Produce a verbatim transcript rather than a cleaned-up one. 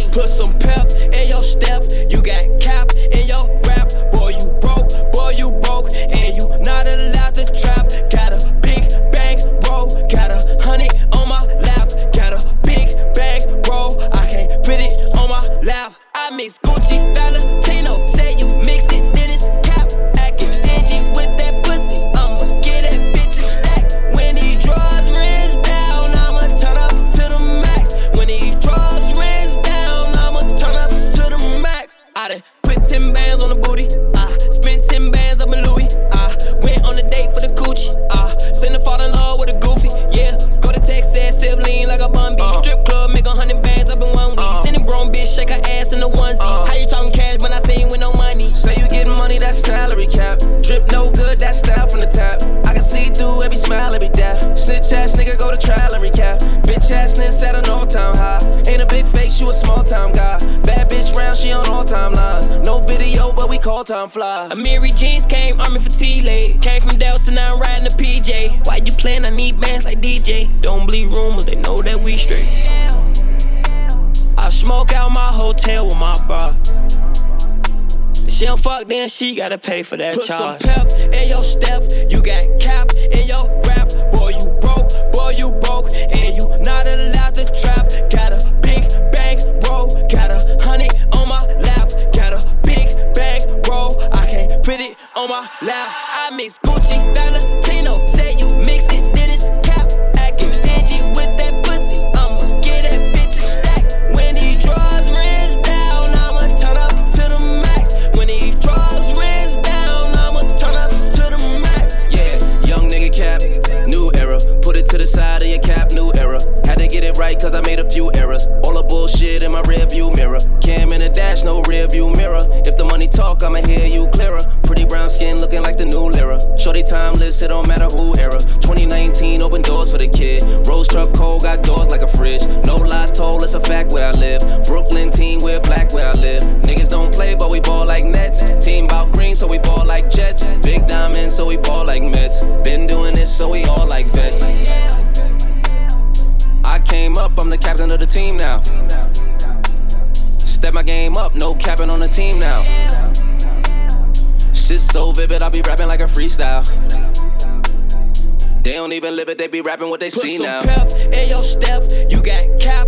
Put some pep in your step. You got cap in your rap. Boy, you broke, boy, you broke, and you not allowed to trap. Got a big bang roll, got a hundred on my lap. Got a big bang roll, I can't put it on my lap. I mix Gucci, Valentino, say you mix it, then it's cap. Acting stingy with that pussy, I'ma get that bitch a stack. When these drugs rinse down, I'ma turn up to the max. When these drugs rinse down, I'ma turn up to the max. I done put ten bands on the booty, I uh, spent ten bands up in Louis. I uh, went on a date for the coochie, I uh, send her fall in love with a goofy. Yeah, go to Texas, sip lean like a bun beat. Uh, Strip club, make a hundred bands up in one week. Uh, Send a grown bitch, shake her ass in the onesie. Uh, How you talking cash, but I seen with no money? Say you getting money, that's salary cap. Drip no good, that's style from the tap. I can see through every smile, every dap. Snitch ass nigga, go to trial and recap. Bitch ass snitch at an all-time high. Ain't a big face, you a small-time guy. Bad bitch round, she on all-time lines. No video, but we call time fly. Amiri jeans came, army for T-Leg. Came from Delta, now I'm riding the P J. Why you playing? I need bands like D J. Don't believe rumors, they know that we straight. I smoke out my hotel with my bra. If she don't fuck, then she gotta pay for that Put charge. some pep in your step. You got cap in your rap. Boy, you broke, boy, you broke, and you not allowed to trap. Got a big bang roll, got a hundred on my lap. Got a big bang roll, I can't put it on my lap. I mix Gucci, Valentino, say you mix it, then it's cap. Acting stingy with that pussy, I'ma get that bitch a stack. When these drugs rinse down, I'ma turn up to the max. When these drugs rinse down, I'ma turn up to the max. Yeah, young nigga cap, new era. Put it to the side of your cap, new era. Had to get it right cause I made a few errors. All the bullshit in my rear view mirror. Cam in the dash, no rear view mirror. If the money talk, I'ma hear you clearer. Pretty brown skin looking like the new Lyra. Shorty timeless, it don't matter who era. twenty nineteen, open doors for the kid. Rose truck cold, got doors like a fridge. No lies told, it's a fact where I live. Brooklyn team, we're black where I live. Niggas don't play, but we ball like Nets. Team bout green, so we ball like Jets. Big diamonds, so we ball like Mets. Been doing this, so we all like vets. I came up, I'm the captain of the team now. Step my game up, no capping on the team now. Shit so vivid, I be rapping like a freestyle. They don't even live it, they be rapping what they Put see some now. pep in your step. You got cap